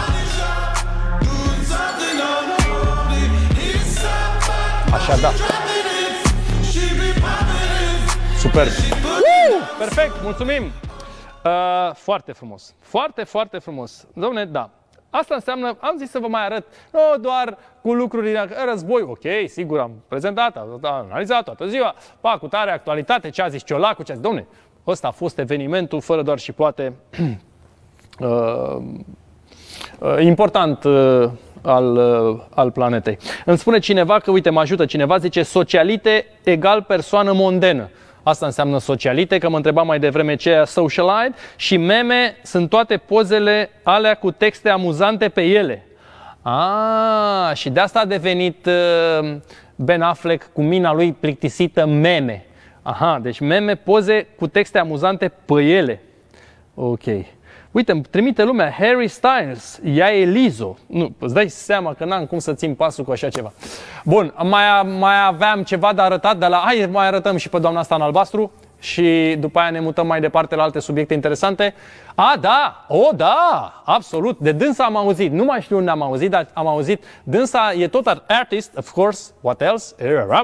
Așa, da. Super. Uh, perfect, mulțumim. Uh, foarte frumos. Foarte, foarte frumos. Dom'le, da. Asta înseamnă, am zis să vă mai arăt, nu doar cu lucruri din război. Ok, sigur, am prezentat, am analizat toată ziua. Pa, cu tare actualitate, ce a zis Ciolacu, ce a zis. Dom'le, ăsta a fost evenimentul, fără doar și poate, uh, uh, important uh, al, uh, al planetei. Îmi spune cineva că, uite, mă ajută cineva, zice socialite egal persoană mondenă. Asta înseamnă socialite, că mă întrebam mai devreme ce e socialite, și meme sunt toate pozele alea cu texte amuzante pe ele. Ah, și de asta a devenit uh, Ben Affleck cu mina lui plictisită meme. Aha, deci meme, poze cu texte amuzante pe ele. Ok. Uite, îmi trimite lumea Harry Styles, ea e Lizzo. Nu, îți dai seama că n-am cum să țin pasul cu așa ceva. Bun, mai, mai aveam ceva de arătat de la... Hai, mai arătăm și pe doamna asta în albastru și după aia ne mutăm mai departe la alte subiecte interesante. A, da! O, da! Absolut! De dânsa am auzit. Nu mai știu unde am auzit, dar am auzit. Dânsa e tot artist, of course. What else?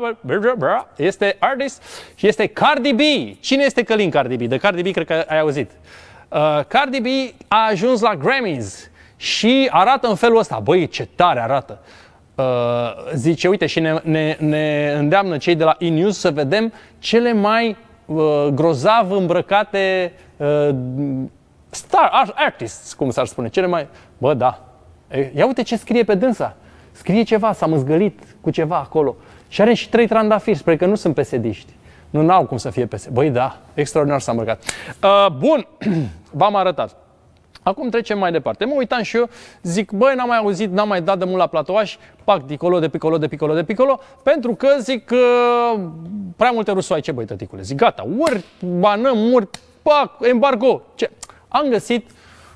Este artist și este Cardi B. Cine este Călin Cardi B? De Cardi B cred că ai auzit. Uh, Cardi B a ajuns la Grammys și arată în felul ăsta. Băi, ce tare arată! Uh, zice, uite, și ne, ne, ne îndeamnă cei de la E-News să vedem cele mai uh, grozav îmbrăcate uh, star artists, cum s-ar spune, cele mai... Bă, da. Ia uite ce scrie pe dânsa. Scrie ceva, s-a mâzgălit cu ceva acolo. Și are și trei trandafiri, spre că nu sunt P S D-ști. Nu n-au cum să fie P S D. Băi, da, extraordinar s-a îmbrăcat. Uh, bun, v-am arătat. Acum trecem mai departe. Mă uitam și eu, zic, băi, n-am mai auzit, n-am mai dat de mult la Platoaș, pac, dicolo, de picolo, de picolo, de picolo, pentru că, zic, uh, prea multe rusoaice, băi, tăticule. Zic, gata, uri, banăm, uri, pac, embargo. Ce? Am găsit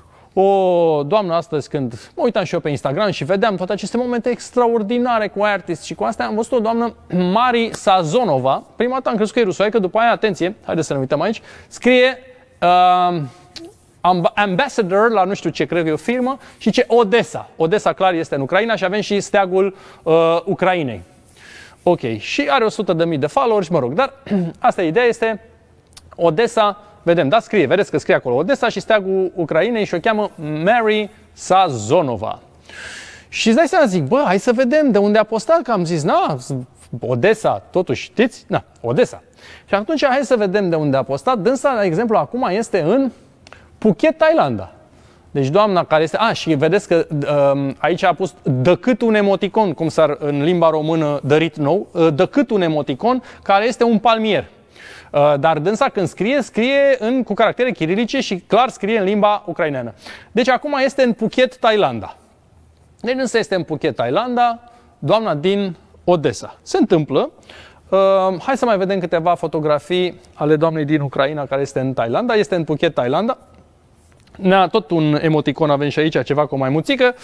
o doamnă astăzi când mă uitam și eu pe Instagram și vedeam toate aceste momente extraordinare cu artiști și cu astea, am văzut o doamnă, Mari Sazonova. Prima dată am crezut că e rusoaică, după aia, atenție, haideți să ne uităm aici, scrie uh, ambassador la nu știu ce, cred că e o firmă, și ce Odessa. Odessa, clar, este în Ucraina și avem și steagul uh, Ucrainei. Ok, și are o sută de mii de followers, mă rog, dar asta e ideea, este Odessa. Vedem, da, scrie, vedeți că scrie acolo Odessa și steagul Ucrainei și o cheamă Mary Sazonova. Și îți dai seama, zic, bă, hai să vedem de unde a postat, că am zis, na, Odessa, totuși, știți? Na, Odessa. Și atunci hai să vedem de unde a postat. Dânsa, de exemplu, acum este în Phuket, Thailanda. Deci doamna care este... A, și vedeți că um, aici a pus decât un emoticon, cum s-ar în limba română dărit nou, decât un emoticon care este un palmier. Dar dânsa când scrie, scrie în, cu caractere chirilice și clar scrie în limba ucraineană. Deci acum este în Phuket, Thailanda. Deci dânsa este în Phuket, Thailanda, doamna din Odessa. Se întâmplă. Uh, hai să mai vedem câteva fotografii ale doamnei din Ucraina care este în Thailanda. Este în Phuket, Thailanda. Ne-a tot un emoticon, avem și aici ceva cu o maimuțică.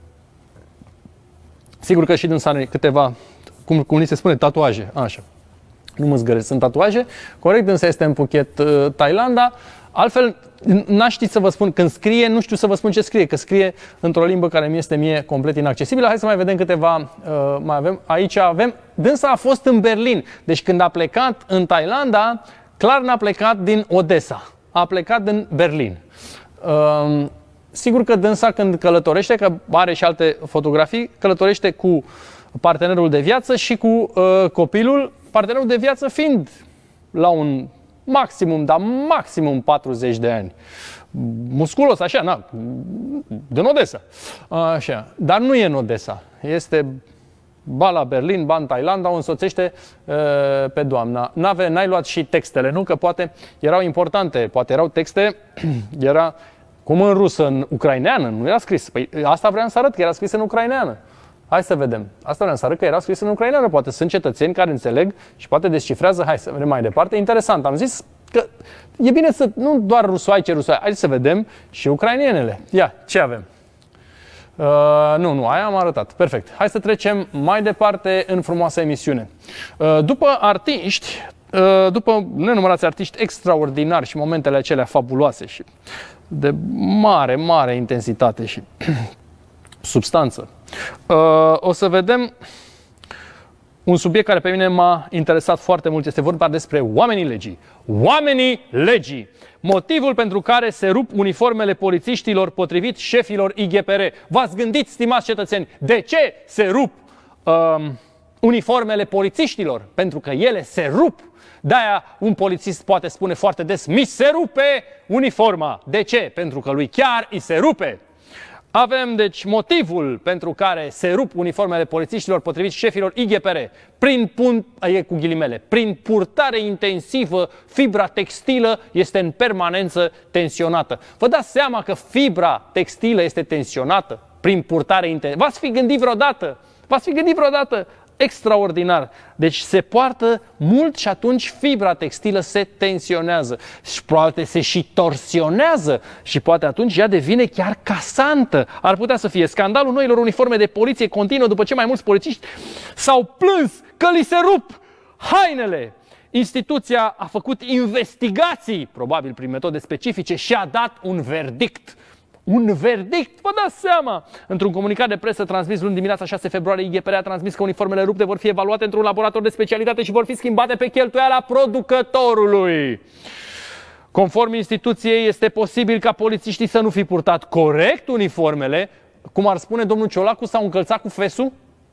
Sigur că și dânsa are câteva, cum, cum ni se spune, tatuaje. Așa. Nu mă zgăresc, sunt tatuaje. Corect, însă este în Phuket, uh, Thailanda. Altfel, n-aș ști să vă spun, când scrie, nu știu să vă spun ce scrie, că scrie într-o limbă care mi este mie complet inaccesibilă. Hai să mai vedem câteva, uh, mai avem, aici avem, dânsa a fost în Berlin. Deci când a plecat în Thailanda, clar n-a plecat din Odessa, a plecat din Berlin. Uh, sigur că dânsa când călătorește, că are și alte fotografii, călătorește cu partenerul de viață și cu uh, copilul, partenerul de viață fiind la un maximum, dar maximum patruzeci de ani. Musculos, așa, na, din Odessa. Așa. Dar nu e în Odessa. Este ba la Berlin, ba în Thailanda, o însoțește uh, pe doamna. N-ave, n-ai luat și textele, nu? Că poate erau importante, poate erau texte, era cum în rusă, în ucraineană, nu era scris. Păi asta vreau să arăt, că era scris în ucraineană. Hai să vedem. Asta vreau să arăt că era scris în ucraineană. Poate sunt cetățeni care înțeleg și poate descifrează. Hai să vedem mai departe. Interesant. Am zis că e bine să nu doar rusoaice, rusoaice. Hai să vedem și ucrainienele. Ia, ce avem? Uh, nu, nu, aia am arătat. Perfect. Hai să trecem mai departe în frumoasa emisiune. Uh, după artiști, uh, după nenumărați artiști extraordinari și momentele acelea fabuloase și de mare, mare intensitate și substanță, uh, o să vedem un subiect care pe mine m-a interesat foarte mult. Este vorba despre oamenii legii. Oamenii legii. Motivul pentru care se rup uniformele polițiștilor potrivit șefilor I G P R. V-ați gândit, stimați cetățeni, de ce se rup uh, uniformele polițiștilor? Pentru că ele se rup. De-aia un polițist poate spune foarte des: mi se rupe uniforma. De ce? Pentru că lui chiar îi se rupe. Avem, deci, motivul pentru care se rup uniformele polițiștilor potrivit șefilor I G P R. Prin, pun, e cu ghilimele, prin purtare intensivă, fibra textilă este în permanență tensionată. Vă dați seama că fibra textilă este tensionată? prin purtare intensă. V-ați fi gândit vreodată? V-ați fi gândit vreodată? Extraordinar. Deci se poartă mult și atunci fibra textilă se tensionează și poate se și torsionează și poate atunci ea devine chiar casantă. Ar putea să fie scandalul noilor uniforme de poliție continuă după ce mai mulți polițiști s-au plâns că li se rup hainele. Instituția a făcut investigații, probabil prin metode specifice, și a dat un verdict. Un verdict, vă dați seama! Într-un comunicat de presă transmis luni dimineața șase februarie, I G P R a transmis că uniformele rupte vor fi evaluate într-un laborator de specialitate și vor fi schimbate pe cheltuiala producătorului. Conform instituției, este posibil ca polițiștii să nu fi purtat corect uniformele, cum ar spune domnul Ciolacu, s-au încălțat cu fesul?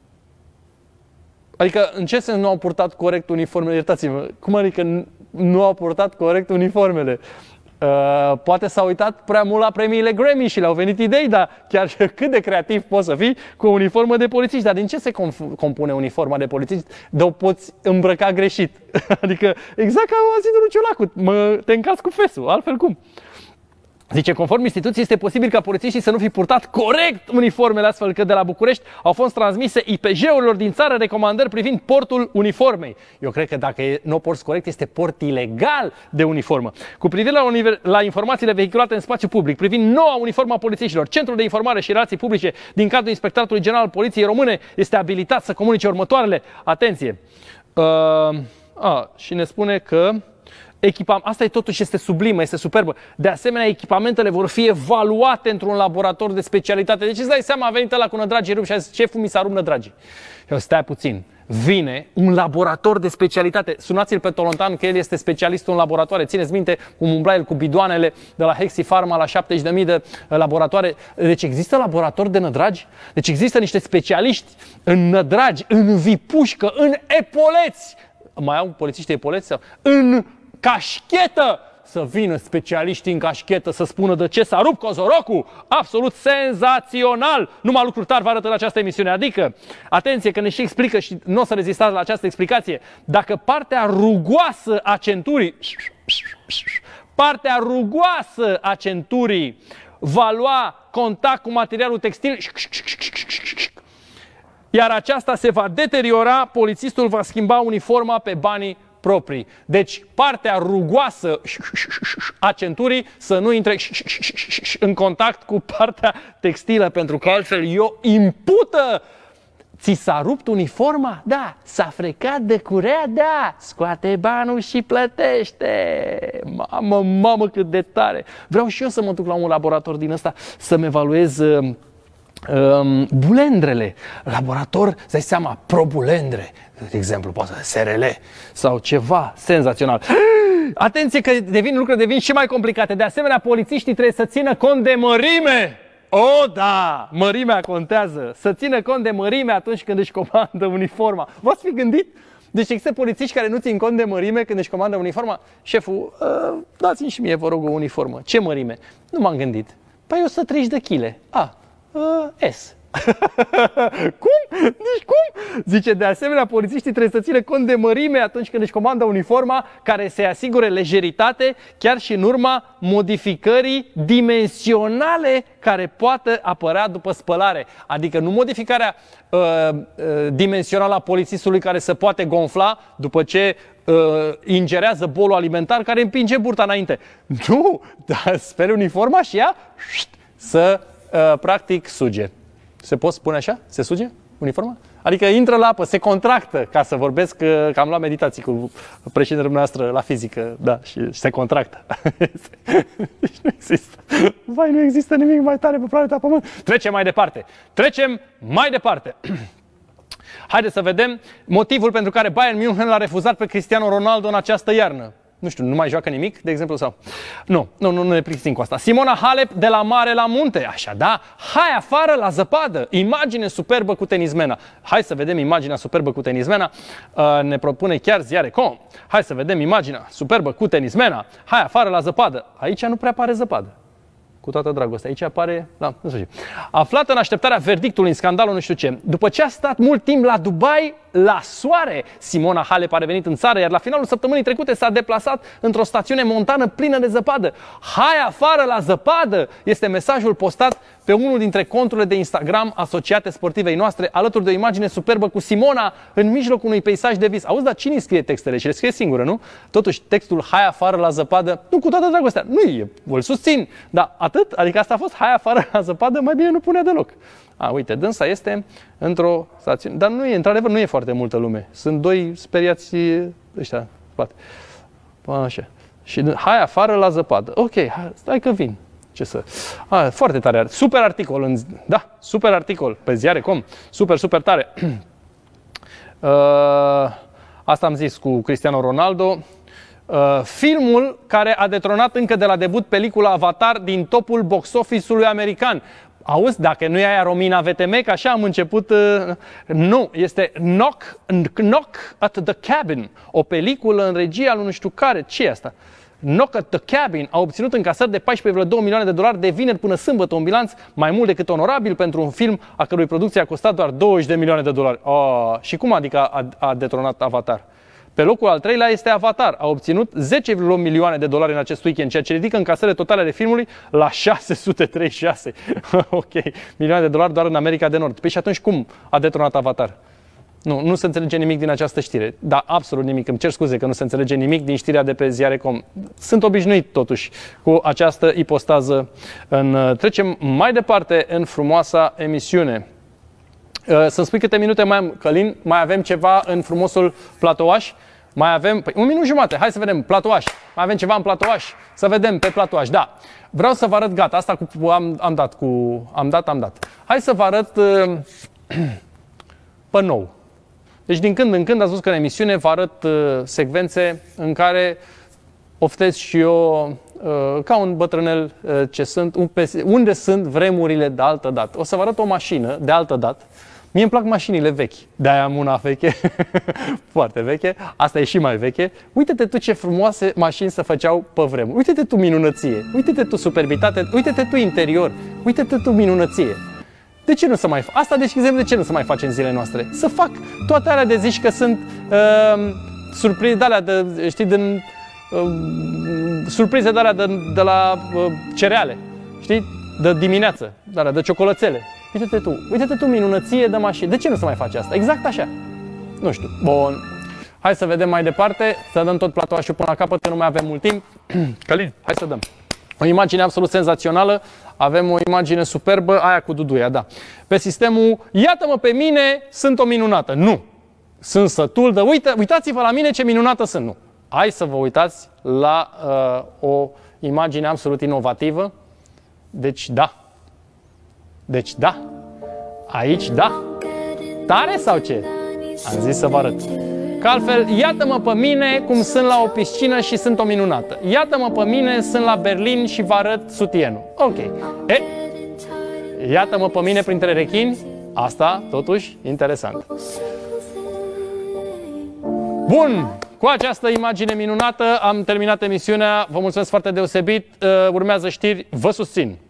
Adică, în ce sens nu au purtat corect uniformele? Iertați-mă, cum adică nu au purtat corect uniformele? Uh, poate s-a uitat prea mult la premiile Grammy și le-au venit idei, dar chiar cât de creativ poți să fii cu o uniformă de polițiști. Dar din ce se compune uniforma de polițiști? De o poți îmbrăca greșit. Adică, exact ca a zis domnul Ciolacu, mă, te încalți cu fesul, altfel cum? Zice, conform instituției, este posibil ca polițiștii să nu fi purtat corect uniformele, astfel că de la București au fost transmise I P J-urilor din țară recomandări privind portul uniformei. Eu cred că dacă nu o porți corect, este port ilegal de uniformă. Cu privire la, la informațiile vehiculate în spațiu public privind noua uniformă a polițiștilor, Centrul de Informare și Relații Publice din cadrul Inspectoratului General al Poliției Române este abilitat să comunice următoarele. Atenție! Uh, a, și ne spune că Echipam... Asta e totuși, este sublimă, este superbă. De asemenea, echipamentele vor fi evaluate într-un laborator de specialitate. Deci îți dai seama, a venit ăla cu nădragii rup și a zis, șeful, mi s-a rupt nădragii. Eu, stai puțin, vine un laborator de specialitate. Sunați-l pe Tolontan că el este specialistul în laboratoare. Țineți minte cum umbla el cu bidoanele de la Hexi Pharma la șaptezeci de mii de laboratoare. Deci există laborator de nădragi? Deci există niște specialiști în nădragi, în vipușcă, în epoleți. Mai au polițiști epoleți? Sau? În cașchetă, să vină specialiștii în cașchetă să spună de ce s-a rupt Cozorocul. Absolut senzațional! Numai lucruri tari vă arătă în această emisiune. Adică, atenție că ne și explică și nu o să rezistați la această explicație. Dacă partea rugoasă a centurii, partea rugoasă a centurii va lua contact cu materialul textil, iar aceasta se va deteriora, polițistul va schimba uniforma pe banii proprii. Deci partea rugoasă a centurii să nu intre în contact cu partea textilă, pentru că altfel eu impută. Ți s-a rupt uniforma? Da. S-a frecat de curea? Da. Scoate banul și plătește. Mamă, mamă, cât de tare. Vreau și eu să mă duc la un laborator din ăsta să-mi evaluez uh, uh, bulendrele. Laborator, să dai seama, pro-bulendre. De exemplu, poate S R L sau ceva senzațional. Atenție că devin lucruri devin și mai complicate. De asemenea, polițiștii trebuie să țină cont de mărime. O, da! Mărimea contează. Să țină cont de mărime atunci când își comandă uniforma. V-ați fi gândit? Deci există polițiști care nu țin cont de mărime când își comandă uniforma. Șeful, uh, dați-mi și mie, vă rog, o uniformă. Ce mărime? Nu m-am gândit. Păi o să treizeci de chile. A, uh, S. Cum? Deci cum? Zice, de asemenea, polițiștii trebuie să țină cont de mărime atunci când își comandă uniforma, care să-i asigure lejeritate, chiar și în urma modificării dimensionale care poate apărea după spălare. Adică nu modificarea uh, uh, dimensională a polițistului care se poate gonfla după ce uh, ingerează bolul alimentar care împinge burta înainte. Nu, dar speli uniforma și ea să uh, practic suge. Se pot spune așa? Se suge uniforma? Adică intră la apă, se contractă, ca să vorbesc că am luat meditații cu președintele noastră la fizică, da, și se contractă. Deci nu există. Vai, nu există nimic mai tare pe planeta Pământ. Trecem mai departe. Trecem mai departe. Haideți să vedem motivul pentru care Bayern München l-a refuzat pe Cristiano Ronaldo în această iarnă. Nu știu, nu mai joacă nimic, de exemplu, sau... Nu, nu, nu, nu ne plictisim cu asta. Simona Halep de la mare la munte, așa, da? Hai afară la zăpadă, imagine superbă cu tenismena. Hai să vedem imaginea superbă cu tenismena. Uh, ne propune chiar Ziare.com. Hai să vedem imaginea superbă cu tenismena. Hai afară la zăpadă. Aici nu prea pare zăpadă. Cu toată dragostea. Aici apare... Da, nu știu. Aflată în așteptarea verdictului în scandalul nu știu ce. După ce a stat mult timp la Dubai, la soare, Simona Halep a revenit în țară, iar la finalul săptămânii trecute s-a deplasat într-o stațiune montană plină de zăpadă. Hai afară la zăpadă! Este mesajul postat pe unul dintre conturile de Instagram asociate sportivei noastre, alături de o imagine superbă cu Simona în mijlocul unui peisaj de vis. Auzi, dar cine scrie textele? Și le scrie singură, nu? Totuși, textul "hai afară la zăpadă", nu, cu toată dragostea, nu e, îl susțin, dar atât, adică asta a fost "hai afară la zăpadă", mai bine nu punea deloc. A, uite, dânsa este într-o stațiune, dar nu e, într-adevăr, nu e foarte multă lume. Sunt doi speriați ăștia, spate. Așa. Și "hai afară la zăpadă". Ok, hai, stai că vin. Ce să... A, foarte tare. Super articol. În... Da, super articol pe ziare punct com. Super, super tare. Uh, asta am zis cu Cristiano Ronaldo. Uh, filmul care a detronat încă de la debut pelicula Avatar din topul box office-ului american. Auzi, dacă nu e aia Romina V T M, că așa am început... Uh, nu, este Knock, Knock at the Cabin. O peliculă în regia lui nu știu care. Ce e asta? Knock at the Cabin a obținut încasări de paisprezece virgulă doi milioane de dolari de vineri până sâmbătă, un bilanț mai mult decât onorabil pentru un film a cărui producție a costat doar douăzeci de milioane de dolari. Oh, și cum adică a, a detronat Avatar? Pe locul al treilea este Avatar. A obținut zece virgulă opt milioane de dolari în acest weekend, ceea ce ridică încasările totale ale filmului la șase sute treizeci și șase. Ok, milioane de dolari doar în America de Nord. Păi și atunci cum a detronat Avatar? Nu, nu se înțelege nimic din această știre. Da, absolut nimic. Îmi cer scuze că nu se înțelege nimic din știrea de pe ziare punct com. Sunt obișnuit, totuși, cu această ipostază. În, trecem mai departe în frumoasa emisiune. Să-mi spui câte minute mai am, Călin? Mai avem ceva în frumosul platouaș? Mai avem... Păi, un minut jumate. Hai să vedem. Platouaș. Mai avem ceva în platouaș? Să vedem pe platouaș. Da. Vreau să vă arăt, gata. Asta cu, am, am dat cu... Am dat, am dat. Hai să vă arăt uh, pe nou. Deci din când în când ați văzut că în emisiune vă arăt uh, secvențe în care oftez și eu uh, ca un bătrânel uh, ce sunt, unde sunt vremurile de altă dată. O să vă arăt o mașină de altă dată. Mie îmi plac mașinile vechi. De-aia am una veche, foarte veche. Asta e și mai veche. Uite-te tu ce frumoase mașini se făceau pe vremuri. Uite-te tu minunăție. Uite-te tu superbitate. Uite-te tu interior. Uite-te tu minunăție. De ce nu se mai fac? Asta, de exemplu, de ce nu se mai face în zilele noastre? Să fac toate alea de zici că sunt uh, surprize de alea, de, știi, din, uh, surprize de alea de, de la uh, cereale, știi? De dimineață, de alea, de ciocolățele. Uite-te tu, uite-te tu minunăție de mașini. De ce nu se mai face asta? Exact așa. Nu știu. Bun. Hai să vedem mai departe, să dăm tot platouașul până la capăt, că nu mai avem mult timp. Călin, hai să dăm. O imagine absolut senzațională. Avem o imagine superbă, aia cu Duduia, da. Pe sistemul, iată-mă pe mine, sunt o minunată. Nu. Sunt sătul de, uite, uitați-vă la mine ce minunată sunt. Nu. Hai să vă uitați la uh, o imagine absolut inovativă. Deci, da. Deci, da. Aici, da. Tare sau ce? Am zis să vă arăt. Că altfel, iată-mă pe mine cum sunt la o piscină și sunt o minunată. Iată-mă pe mine, sunt la Berlin și vă arăt sutienul. Ok. E, iată-mă pe mine printre rechini. Asta, totuși, interesant. Bun! Cu această imagine minunată am terminat emisiunea. Vă mulțumesc foarte deosebit. Urmează știri. Vă susțin.